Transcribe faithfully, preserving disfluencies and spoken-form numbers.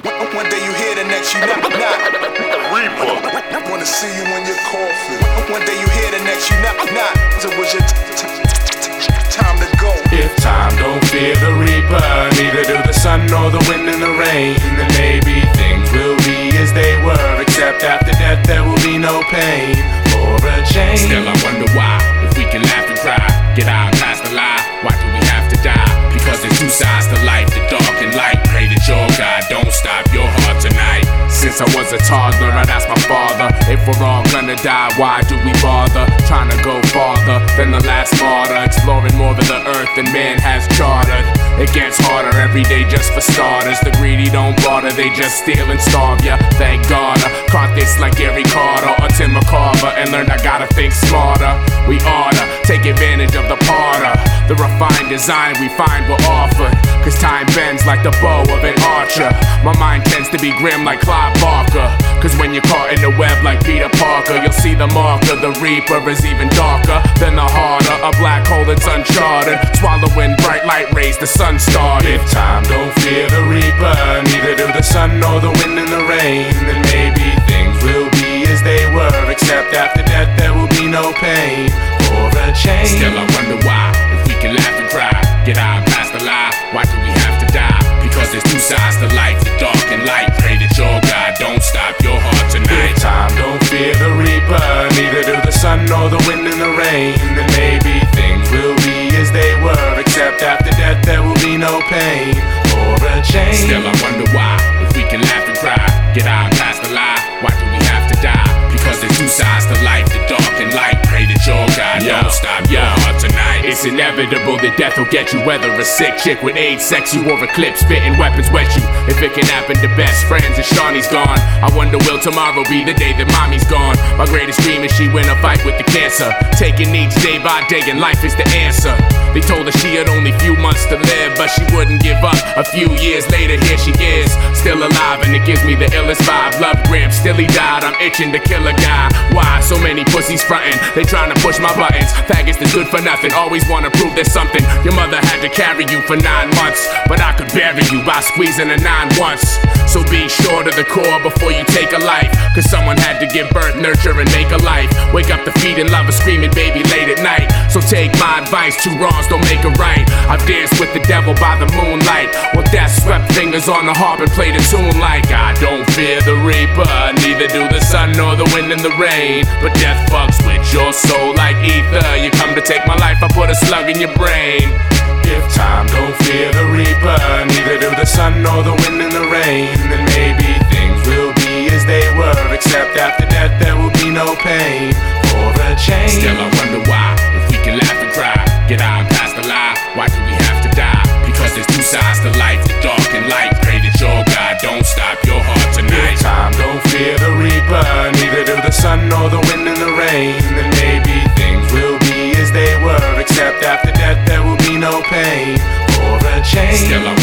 One day you here, the next you not. not. Reaper. Wanna see you in your coffin. One day you here, the next you not. not. So it was your time to go. If time don't fear the reaper, neither do the sun nor the wind and the rain, then maybe things will be as they were, except after death there will be no pain or a change. Still I wonder why, if we can laugh and cry, get out past the lie, why do we have to die? Because there's two sides to life, the dark and light. Pray that your God don't stop your heart tonight. Since I was a toddler, I'd ask my father, if we're all gonna die, why do we bother? Trying to go farther than the last martyr, exploring more than the earth than man has chartered. It gets harder every day just for starters. The greedy don't bother, they just steal and starve ya. Thank God I caught this like Gary Carter or Tim McCarver, and learned I gotta think smarter. We oughta take advantage of the parter, the refined design we find we're offered, cause time bends like the bow of an archer. My mind tends to be grim like Clive Barker, cause when you're caught in the web like Peter Parker, you'll see the marker. The reaper is even darker than the harder, a black hole that's uncharted, swallowing bright light rays the sun started. If time don't fear the reaper, neither do the sun nor the wind and the rain, then maybe things will be as they were, except after death there will be no pain or a change. Still I wonder why, if we can laugh and cry, get out past the lie, why do we have to die? Because there's two sides to life, the dark and light. Pray that your God don't stop your heart tonight. If time don't fear the reaper, neither do the sun nor the wind and the rain, then maybe things will be as they were, except after death there will be no pain or a change. Still I wonder why, if we can laugh and cry, get out past the lie, why do we have to die? Because there's two sides to life, the dark and light. Pray that your God yo, don't stop yo. your heart tonight. It's inevitable that death will get you, whether a sick chick with AIDS sex you or a clip spitting weapons wet you. If it can happen to best friends and Shawnee's gone, I wonder will tomorrow be the day that mommy's gone? My greatest dream is she win a fight with the cancer, taking each day by day and life is the answer. They told her she had only few months to live, but she wouldn't give up. A few years later here she is, still alive, and it gives me the illest vibe. Love Gramps, still he died, I'm itching to kill a guy. Why so many pussies frontin'? They trying to push my buttons. Faggots that's good for nothing, always wanna prove there's something. Your mother had to carry you for nine months, but I could bury you by squeezing a nine once. So be sure to the core before you take a life, cause someone had to give birth, nurture, and make a life. Wake up the feet and love a screaming baby late at night. So take my advice, two wrongs don't make a right. I've danced with the devil by the moonlight, while death swept fingers on the harp and played a tune like I don't fear the reaper, neither do the sun nor the wind and the rain, but death fucks with your soul like ether. You come to take my life, I put a slug in your brain. If time don't fear the reaper, neither do the sun nor the wind and the rain, then maybe things will be as they were, except after death there will be no pain or a change. Still I wonder why, if we can laugh and cry, get out past the lie, why do we have to die? Because there's two sides to life, the dark and light. Pray that your God don't stop your heart tonight. If time don't fear the reaper, neither do the sun nor the wind and the rain, then maybe things will be as they were, except after death there will be no pain or a change. Still I